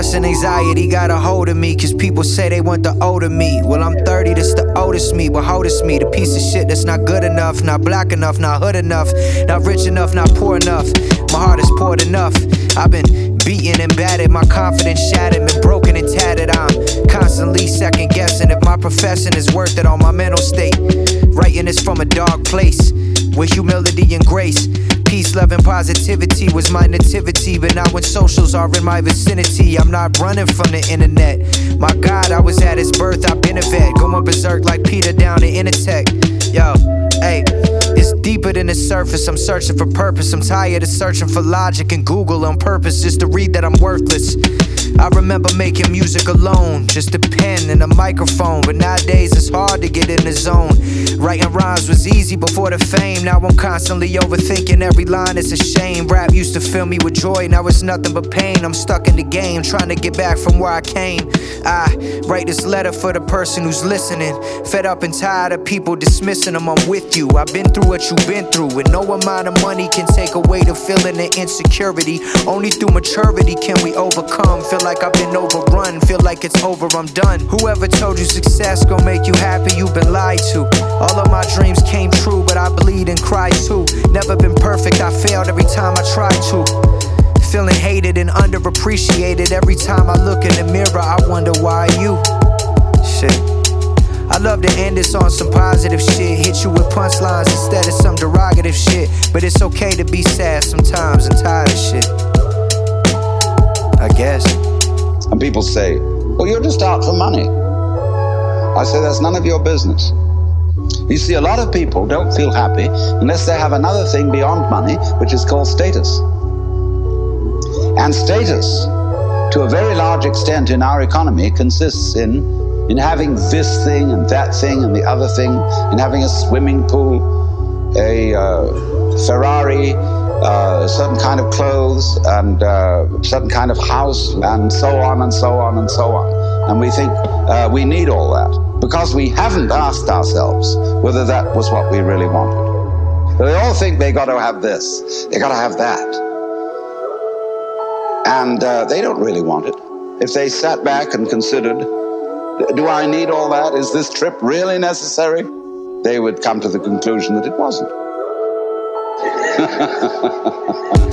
Stress and anxiety got a hold of me, cause people say they want the older me. Well, I'm 30, this the oldest me. But oldest me, the piece of shit that's not good enough, not black enough, not hood enough, not rich enough, not poor enough. My heart is poured enough. I've been beaten and battered, my confidence shattered, been broken and tattered. I'm constantly second guessing if my profession is worth it on my mental state. Writing this from a dark place, with humility and grace. Peace, love, and positivity was my nativity. But now when socials are in my vicinity, I'm not running from the internet. My God, I was at his birth, I've been a vet, going berserk like Peter down the Intertech. Yo, hey, it's deeper than the surface. I'm searching for purpose. I'm tired of searching for logic and Google on purpose just to read that I'm worthless. I remember making music alone, just a pen and a microphone. But nowadays it's hard to get in the zone. Writing rhymes was easy before the fame. Now I'm constantly overthinking every line, it's a shame. Rap used to fill me with joy, now it's nothing but pain. I'm stuck in the game, trying to get back from where I came. I write this letter for the person who's listening. Fed up and tired of people dismissing them, I'm with you. I've been through what you've been through, and no amount of money can take away the feeling of insecurity. Only through maturity can we overcome. Feel like I've been overrun, feel like it's over, I'm done. Whoever told you success gon' make you happy, you've been lied to. All of my dreams came true, but I bleed and cry too. Never been perfect, I failed every time I tried to. Feeling hated and underappreciated. Every time I look in the mirror, I wonder why you. Shit. I love to end this on some positive shit. Hit you with punchlines instead of some derogative shit. But it's okay to be sad sometimes and tired of shit, I guess. And people say, well, you're just out for money. I say that's none of your business. You see, a lot of people don't feel happy unless they have another thing beyond money, which is called status. And status, to a very large extent in our economy, consists in having this thing and that thing and the other thing, in having a swimming pool, a Ferrari, certain kind of clothes, and certain kind of house, and so on and so on and so on. And we think we need all that because we haven't asked ourselves whether that was what we really wanted. They all think they got to have this, they got to have that. And they don't really want it. If they sat back and considered, do I need all that? Is this trip really necessary? They would come to the conclusion that it wasn't.